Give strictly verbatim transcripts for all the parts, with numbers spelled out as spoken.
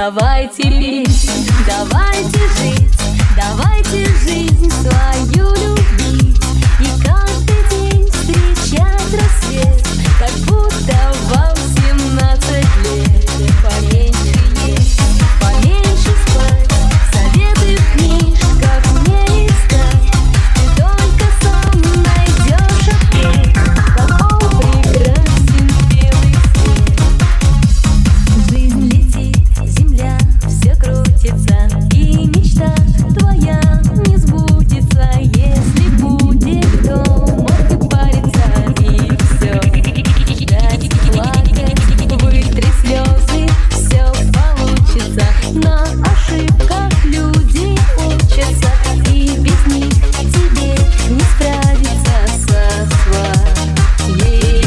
давайте петь, давайте жить, давайте жизнь свою любить. И каждый день встречать рассвет, как будто вам семнадцать лет. Поменьше есть, поменьше спать, советы в книжках не искать. Ты только сам найдешь ответ, какой прекрасен белый свет. Жизнь летит, земля все крутится, и мечта твоя не сбудется, если будет дома ты париться и все ждать, плакать, вытри слезы, все получится. На ошибках люди учатся, и без них тебе не справиться со своей.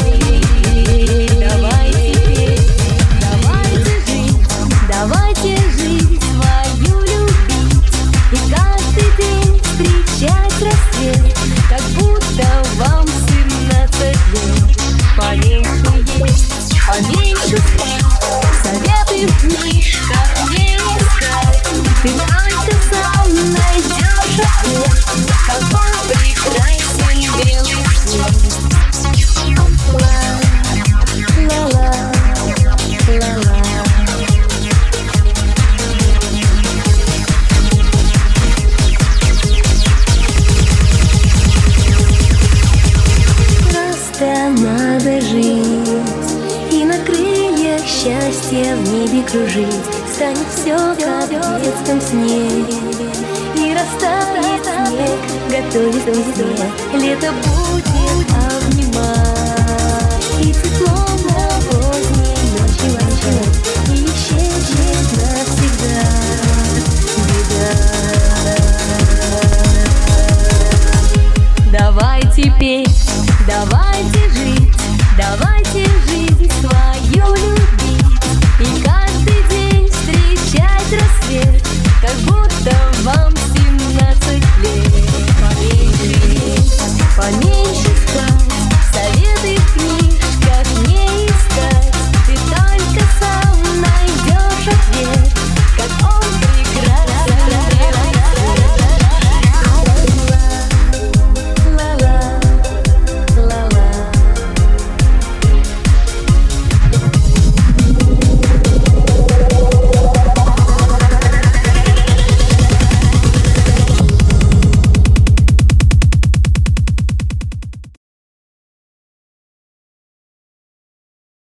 Давайте петь, давайте жить, давайте жизнь свою любить. И каждый день встречать рассвет, как будто вам семнадцать лет. Поменьше есть, поменьше спать, советы в книжках не искать. Ты только сам найдешь ответ, какой прекрасен белый свет. Ла-ла, ла-ла. Просто надо жить и на крыльях счастья в небе кружить. Станет все как в детском сне, и растает снег, готовит весне. Лето будет обнимать, и тепло